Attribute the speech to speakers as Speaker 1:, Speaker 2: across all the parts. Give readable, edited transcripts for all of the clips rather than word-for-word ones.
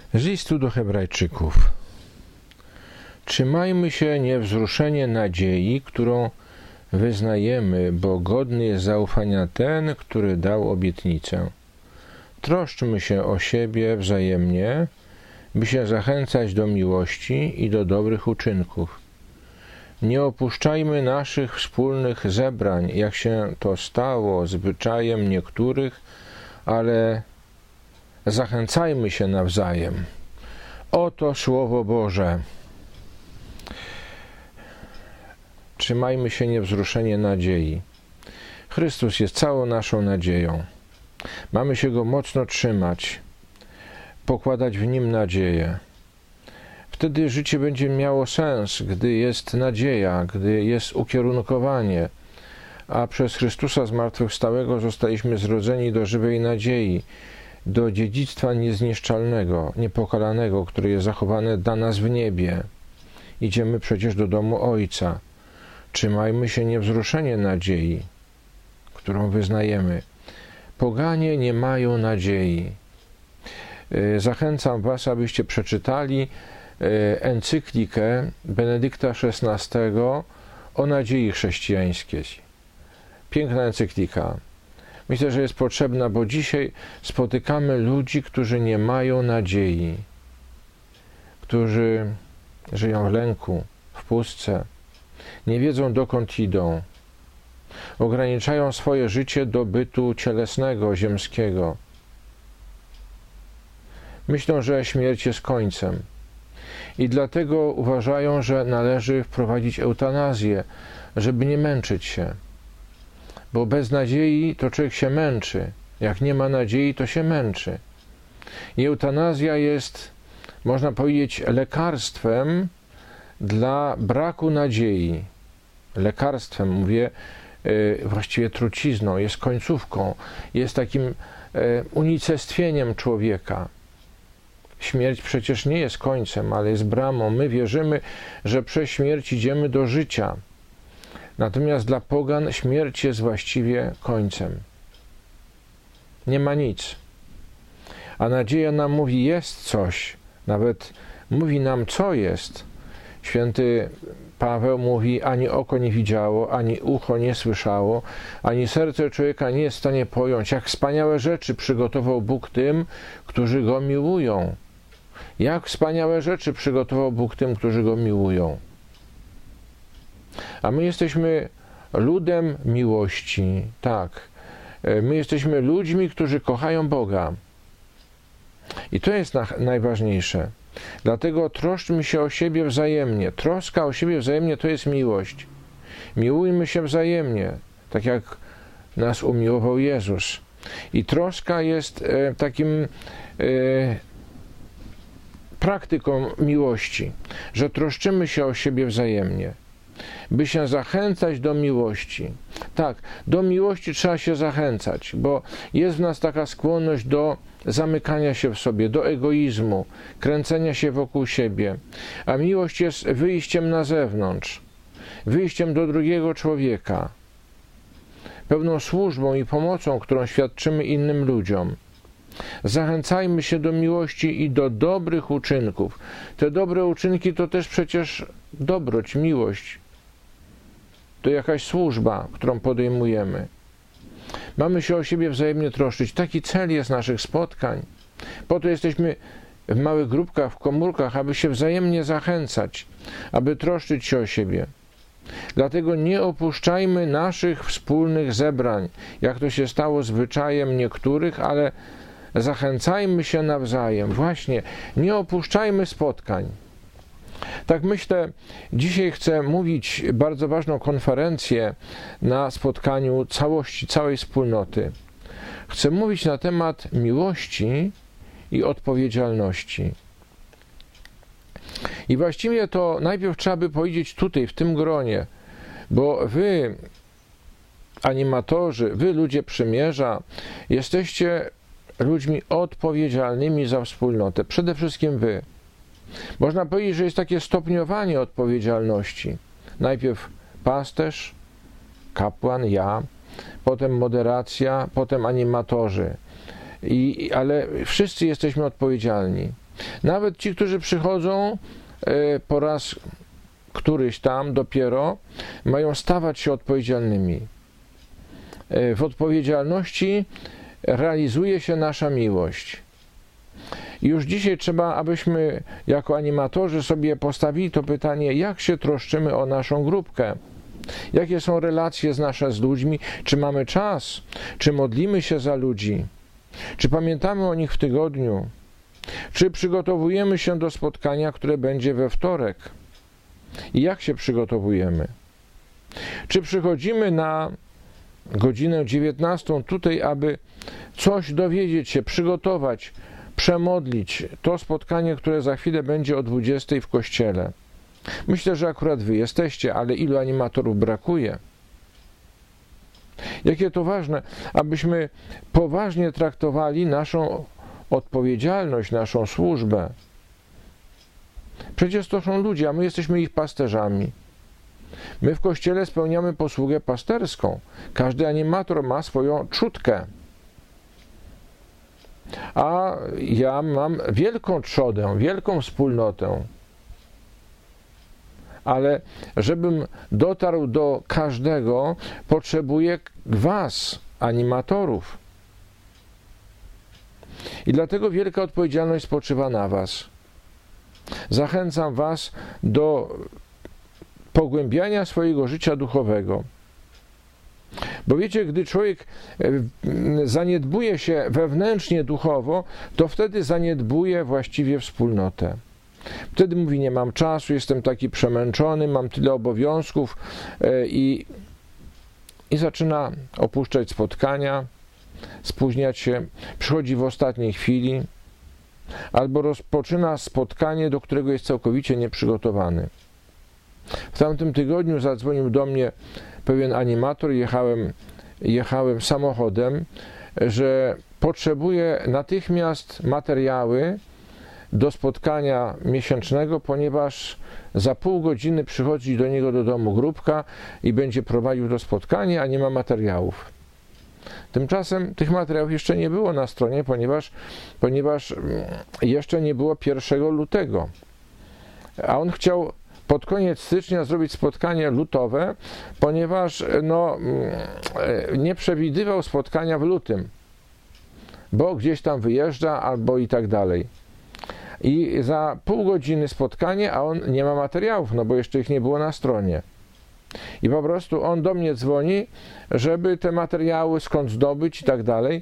Speaker 1: Z listu do Hebrajczyków. Trzymajmy się niewzruszenie nadziei, którą wyznajemy, bo godny jest zaufania ten, który dał obietnicę. Troszczmy się o siebie wzajemnie, by się zachęcać do miłości i do dobrych uczynków. Nie opuszczajmy naszych wspólnych zebrań, jak się to stało zwyczajem niektórych, ale zachęcajmy się nawzajem. Oto Słowo Boże. Trzymajmy się niewzruszenie nadziei. Chrystus jest całą naszą nadzieją. Mamy się Go mocno trzymać, pokładać w Nim nadzieję. Wtedy życie będzie miało sens, gdy jest nadzieja, gdy jest ukierunkowanie, a przez Chrystusa zmartwychwstałego zostaliśmy zrodzeni do żywej nadziei, do dziedzictwa niezniszczalnego, niepokalanego, które jest zachowane dla nas w niebie. Idziemy przecież do domu Ojca. Trzymajmy się niewzruszenie nadziei, którą wyznajemy. Poganie nie mają nadziei. Zachęcam Was, abyście przeczytali encyklikę Benedykta XVI o nadziei chrześcijańskiej. Piękna encyklika. Myślę, że jest potrzebna, bo dzisiaj spotykamy ludzi, którzy nie mają nadziei, którzy żyją w lęku, w pustce, nie wiedzą, dokąd idą, ograniczają swoje życie do bytu cielesnego, ziemskiego. Myślą, że śmierć jest końcem i dlatego uważają, że należy wprowadzić eutanazję, żeby nie męczyć się. Bo bez nadziei to człowiek się męczy. Jak nie ma nadziei, to się męczy. I eutanazja jest, można powiedzieć, lekarstwem dla braku nadziei. Lekarstwem, mówię, właściwie trucizną, jest końcówką, jest takim unicestwieniem człowieka. Śmierć przecież nie jest końcem, ale jest bramą. My wierzymy, że przez śmierć idziemy do życia. Natomiast dla pogan śmierć jest właściwie końcem. Nie ma nic. A nadzieja nam mówi, jest coś. Nawet mówi nam, co jest. Święty Paweł mówi, ani oko nie widziało, ani ucho nie słyszało, ani serce człowieka nie jest w stanie pojąć, jak wspaniałe rzeczy przygotował Bóg tym, którzy Go miłują. Jak wspaniałe rzeczy przygotował Bóg tym, którzy Go miłują. A my jesteśmy ludem miłości, tak. My jesteśmy ludźmi, którzy kochają Boga. I to jest najważniejsze. Dlatego troszczmy się o siebie wzajemnie. Troska o siebie wzajemnie to jest miłość. Miłujmy się wzajemnie, tak jak nas umiłował Jezus. I troska jest takim praktyką miłości, że troszczymy się o siebie wzajemnie, by się zachęcać do miłości. Tak, do miłości trzeba się zachęcać, bo jest w nas taka skłonność do zamykania się w sobie, do egoizmu, kręcenia się wokół siebie. A miłość jest wyjściem na zewnątrz, wyjściem do drugiego człowieka, pewną służbą i pomocą, którą świadczymy innym ludziom. Zachęcajmy się do miłości i do dobrych uczynków. Te dobre uczynki to też przecież dobroć, miłość. To jakaś służba, którą podejmujemy. Mamy się o siebie wzajemnie troszczyć. Taki cel jest naszych spotkań. Po to jesteśmy w małych grupkach, w komórkach, aby się wzajemnie zachęcać, aby troszczyć się o siebie. Dlatego nie opuszczajmy naszych wspólnych zebrań, jak to się stało zwyczajem niektórych, ale zachęcajmy się nawzajem. Właśnie, nie opuszczajmy spotkań. Tak myślę, dzisiaj chcę mówić bardzo ważną konferencję na spotkaniu całości, całej wspólnoty. Chcę mówić na temat miłości i odpowiedzialności. I właściwie to najpierw trzeba by powiedzieć tutaj, w tym gronie, bo wy, animatorzy, wy, ludzie przymierza, jesteście ludźmi odpowiedzialnymi za wspólnotę. Przede wszystkim wy. Można powiedzieć, że jest takie stopniowanie odpowiedzialności. Najpierw pasterz, kapłan, ja, potem moderacja, potem animatorzy. Ale wszyscy jesteśmy odpowiedzialni. Nawet ci, którzy przychodzą po raz któryś tam dopiero, mają stawać się odpowiedzialnymi. W odpowiedzialności realizuje się nasza miłość. I już dzisiaj trzeba, abyśmy jako animatorzy sobie postawili to pytanie, jak się troszczymy o naszą grupkę. Jakie są relacje nasze z ludźmi? Czy mamy czas? Czy modlimy się za ludzi? Czy pamiętamy o nich w tygodniu? Czy przygotowujemy się do spotkania, które będzie we wtorek? I jak się przygotowujemy? Czy przychodzimy na godzinę 19 tutaj, aby coś dowiedzieć się, przygotować, przemodlić to spotkanie, które za chwilę będzie o 20 w kościele? Myślę, że akurat wy jesteście, ale ilu animatorów brakuje? Jakie to ważne, abyśmy poważnie traktowali naszą odpowiedzialność, naszą służbę. Przecież to są ludzie, a my jesteśmy ich pasterzami. My w Kościele spełniamy posługę pasterską. Każdy animator ma swoją trzódkę. A ja mam wielką trzodę, wielką wspólnotę. Ale żebym dotarł do każdego, potrzebuję was, animatorów. I dlatego wielka odpowiedzialność spoczywa na was. Zachęcam was do pogłębiania swojego życia duchowego. Bo wiecie, gdy człowiek zaniedbuje się wewnętrznie duchowo, to wtedy zaniedbuje właściwie wspólnotę. Wtedy mówi, nie mam czasu, jestem taki przemęczony, mam tyle obowiązków i zaczyna opuszczać spotkania, spóźniać się, przychodzi w ostatniej chwili, albo rozpoczyna spotkanie, do którego jest całkowicie nieprzygotowany. W tamtym tygodniu zadzwonił do mnie pewien animator, jechałem samochodem, że potrzebuje natychmiast materiały do spotkania miesięcznego, ponieważ za pół godziny przychodzi do niego do domu grupka i będzie prowadził to spotkanie, a nie ma materiałów. Tymczasem tych materiałów jeszcze nie było na stronie, ponieważ jeszcze nie było 1 lutego. A on chciał pod koniec stycznia zrobić spotkanie lutowe, ponieważ nie przewidywał spotkania w lutym, bo gdzieś tam wyjeżdża albo i tak dalej. I za pół godziny spotkanie, a on nie ma materiałów, no bo jeszcze ich nie było na stronie. I po prostu on do mnie dzwoni, żeby te materiały skąd zdobyć i tak dalej.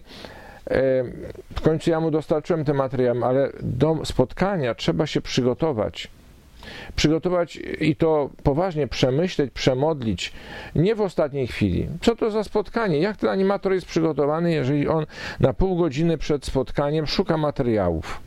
Speaker 1: W końcu ja mu dostarczyłem te materiały, ale do spotkania trzeba się przygotować. Przygotować i to poważnie przemyśleć, przemodlić, nie w ostatniej chwili. Co to za spotkanie? Jak ten animator jest przygotowany, jeżeli on na pół godziny przed spotkaniem szuka materiałów?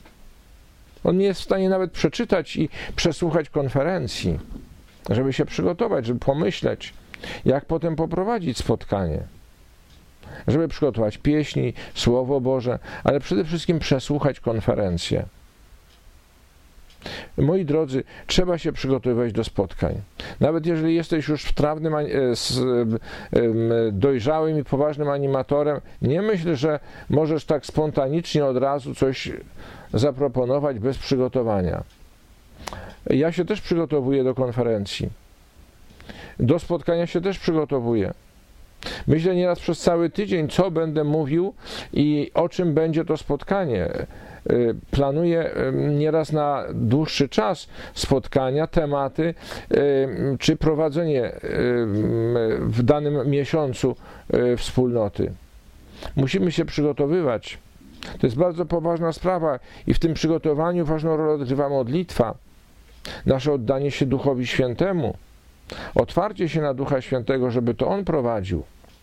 Speaker 1: On nie jest w stanie nawet przeczytać i przesłuchać konferencji, żeby się przygotować, żeby pomyśleć, jak potem poprowadzić spotkanie. Żeby przygotować pieśni, Słowo Boże, ale przede wszystkim przesłuchać konferencję. Moi drodzy, trzeba się przygotowywać do spotkań. Nawet jeżeli jesteś już wtrawnym, dojrzałym i poważnym animatorem, nie myśl, że możesz tak spontanicznie od razu coś zaproponować bez przygotowania. Ja się też przygotowuję do konferencji. Do spotkania się też przygotowuję. Myślę nieraz przez cały tydzień, co będę mówił i o czym będzie to spotkanie. Planuję nieraz na dłuższy czas spotkania, tematy, czy prowadzenie w danym miesiącu wspólnoty. Musimy się przygotowywać. To jest bardzo poważna sprawa i w tym przygotowaniu ważną rolę odgrywa modlitwa, nasze oddanie się Duchowi Świętemu, otwarcie się na Ducha Świętego, żeby to On prowadził.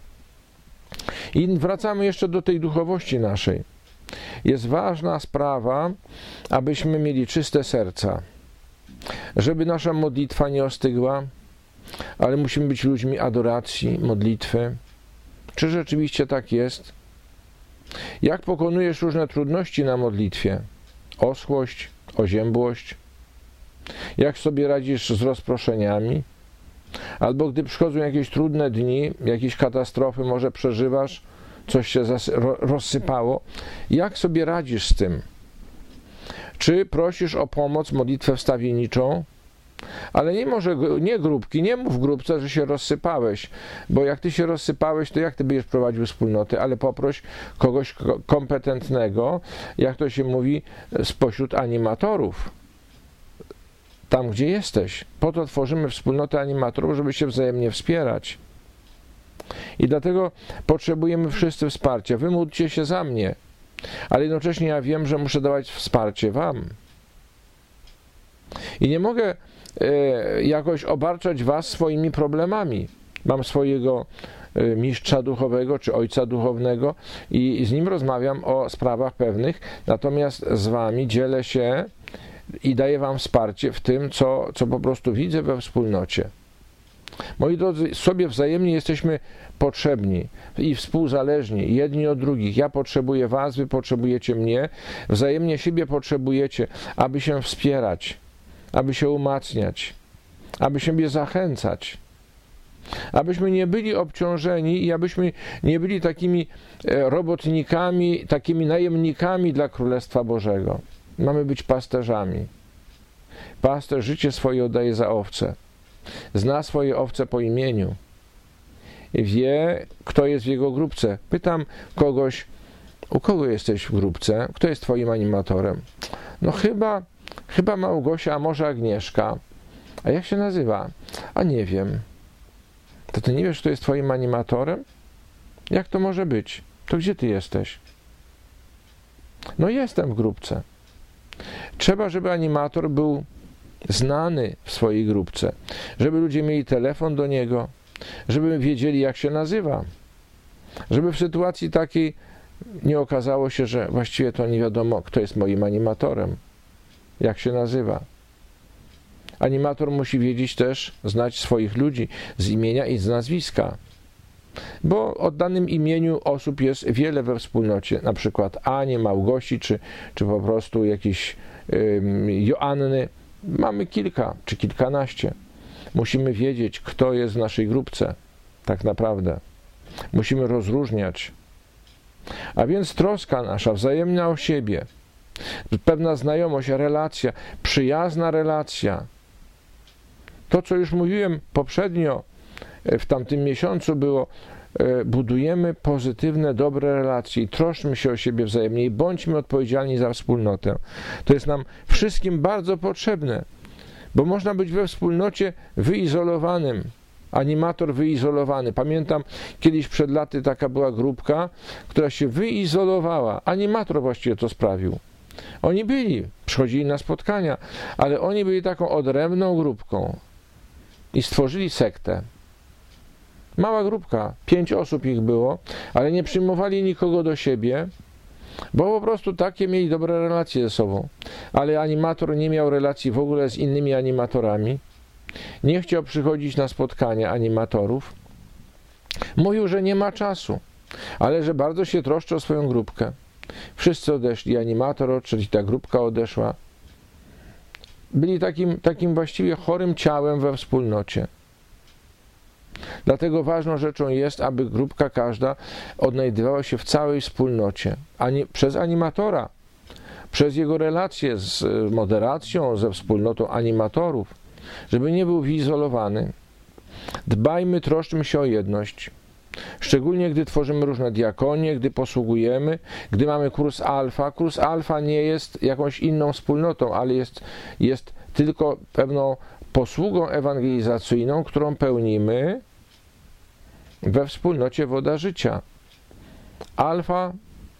Speaker 1: I wracamy jeszcze do tej duchowości naszej. Jest ważna sprawa, abyśmy mieli czyste serca, żeby nasza modlitwa nie ostygła, ale musimy być ludźmi adoracji, modlitwy. Czy rzeczywiście tak jest? Jak pokonujesz różne trudności na modlitwie? Oschłość, oziębłość? Jak sobie radzisz z rozproszeniami? Albo gdy przychodzą jakieś trudne dni, jakieś katastrofy, może przeżywasz, coś się rozsypało. Jak sobie radzisz z tym? Czy prosisz o pomoc, modlitwę wstawienniczą? Ale nie grupki, nie mów w grupce, że się rozsypałeś, bo jak ty się rozsypałeś, to jak ty będziesz prowadził wspólnotę, ale poproś kogoś kompetentnego, jak to się mówi, spośród animatorów. Tam, gdzie jesteś. Po to tworzymy wspólnotę animatorów, żeby się wzajemnie wspierać. I dlatego potrzebujemy wszyscy wsparcia. Wy módlcie się za mnie, ale jednocześnie ja wiem, że muszę dawać wsparcie wam. I nie mogę jakoś obarczać was swoimi problemami. Mam swojego mistrza duchowego czy ojca duchownego i z nim rozmawiam o sprawach pewnych, natomiast z wami dzielę się i daję wam wsparcie w tym, co po prostu widzę we wspólnocie. Moi drodzy, sobie wzajemnie jesteśmy potrzebni i współzależni jedni od drugich. Ja potrzebuję was, wy potrzebujecie mnie, wzajemnie siebie potrzebujecie, aby się wspierać, aby się umacniać, aby siebie zachęcać, abyśmy nie byli obciążeni i abyśmy nie byli takimi robotnikami, takimi najemnikami dla Królestwa Bożego. Mamy być pasterzami. Pasterz życie swoje oddaje za owce. Zna swoje owce po imieniu. Wie, kto jest w jego grupce. Pytam kogoś, u kogo jesteś w grupce? Kto jest twoim animatorem? No chyba Małgosia, a może Agnieszka. A jak się nazywa? A nie wiem. To ty nie wiesz, kto jest twoim animatorem? Jak to może być? To gdzie ty jesteś? No jestem w grupce. Trzeba, żeby animator był znany w swojej grupce, żeby ludzie mieli telefon do niego, żeby wiedzieli, jak się nazywa, żeby w sytuacji takiej nie okazało się, że właściwie to nie wiadomo, kto jest moim animatorem, jak się nazywa. Animator musi wiedzieć też, znać swoich ludzi z imienia i z nazwiska, bo o danym imieniu osób jest wiele we wspólnocie, na przykład Ani, Małgosi, czy po prostu jakiejś Joanny. Mamy kilka czy kilkanaście. Musimy wiedzieć, kto jest w naszej grupce, tak naprawdę. Musimy rozróżniać. A więc troska nasza, wzajemna o siebie, pewna znajomość, relacja, przyjazna relacja. To, co już mówiłem poprzednio, w tamtym miesiącu było, budujemy pozytywne, dobre relacje i troszczmy się o siebie wzajemnie i bądźmy odpowiedzialni za wspólnotę. To jest nam wszystkim bardzo potrzebne, bo można być we wspólnocie wyizolowanym, animator wyizolowany. Pamiętam, kiedyś przed laty taka była grupka, która się wyizolowała. Animator właściwie to sprawił. Oni przychodzili na spotkania, ale oni byli taką odrębną grupką i stworzyli sektę. Mała grupka, 5 osób ich było, ale nie przyjmowali nikogo do siebie, bo po prostu takie mieli dobre relacje ze sobą. Ale animator nie miał relacji w ogóle z innymi animatorami, nie chciał przychodzić na spotkania animatorów, mówił, że nie ma czasu, ale że bardzo się troszczy o swoją grupkę. Wszyscy odeszli, animator odszedł i ta grupka odeszła. Byli takim właściwie chorym ciałem we wspólnocie. Dlatego ważną rzeczą jest, aby grupka każda odnajdywała się w całej wspólnocie, a nie przez animatora, przez jego relacje z moderacją, ze wspólnotą animatorów, żeby nie był wyizolowany. Dbajmy, troszczmy się o jedność. Szczególnie gdy tworzymy różne diakonie, gdy posługujemy, gdy mamy kurs alfa. Kurs alfa nie jest jakąś inną wspólnotą, ale jest tylko pewną posługą ewangelizacyjną, którą pełnimy we wspólnocie Woda Życia. Alfa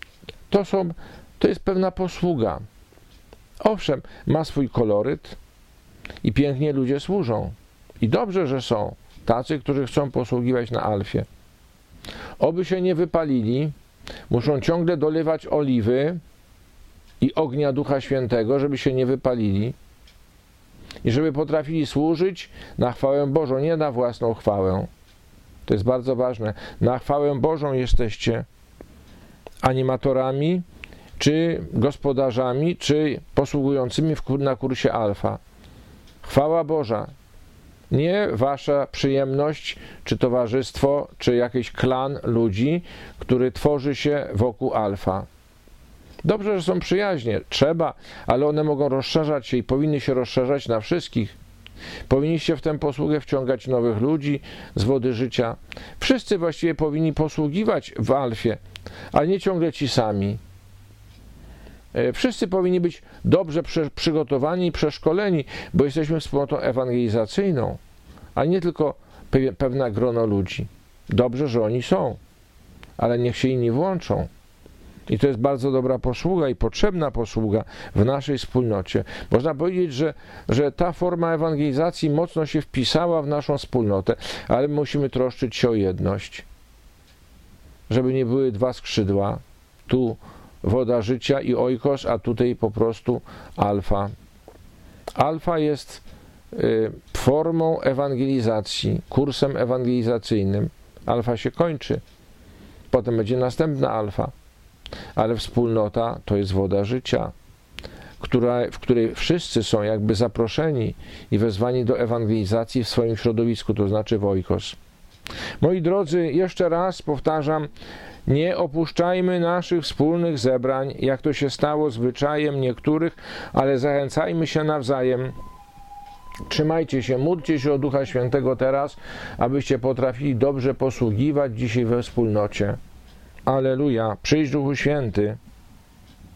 Speaker 1: to jest pewna posługa. Owszem, ma swój koloryt i pięknie ludzie służą. I dobrze, że są tacy, którzy chcą posługiwać na alfie. Oby się nie wypalili, muszą ciągle dolewać oliwy i ognia Ducha Świętego, żeby się nie wypalili i żeby potrafili służyć na chwałę Bożą, nie na własną chwałę. To jest bardzo ważne. Na chwałę Bożą jesteście animatorami, czy gospodarzami, czy posługującymi na kursie alfa. Chwała Boża. Nie wasza przyjemność, czy towarzystwo, czy jakiś klan ludzi, który tworzy się wokół alfa. Dobrze, że są przyjaźnie, trzeba, ale one mogą rozszerzać się i powinny się rozszerzać na wszystkich. Powinniście w tę posługę wciągać nowych ludzi z wody życia. Wszyscy właściwie powinni posługiwać w Alfie, ale nie ciągle ci sami. Wszyscy powinni być dobrze przygotowani i przeszkoleni, bo jesteśmy wspólnotą ewangelizacyjną, a nie tylko pewne grono ludzi. Dobrze, że oni są, ale niech się inni włączą. I to jest bardzo dobra posługa i potrzebna posługa w naszej wspólnocie. Można powiedzieć, że ta forma ewangelizacji mocno się wpisała w naszą wspólnotę, ale musimy troszczyć się o jedność. Żeby nie były dwa skrzydła. Tu woda życia i oikos, a tutaj po prostu alfa. Alfa jest formą ewangelizacji, kursem ewangelizacyjnym. Alfa się kończy. Potem będzie następna alfa. Ale wspólnota to jest woda życia, w której wszyscy są jakby zaproszeni i wezwani do ewangelizacji w swoim środowisku, to znaczy w oikos. Moi drodzy, jeszcze raz powtarzam, nie opuszczajmy naszych wspólnych zebrań, jak to się stało zwyczajem niektórych, ale zachęcajmy się nawzajem. Trzymajcie się, módlcie się o Ducha Świętego teraz, abyście potrafili dobrze posługiwać dzisiaj we wspólnocie. Alleluja, przyjdź Duchu Święty.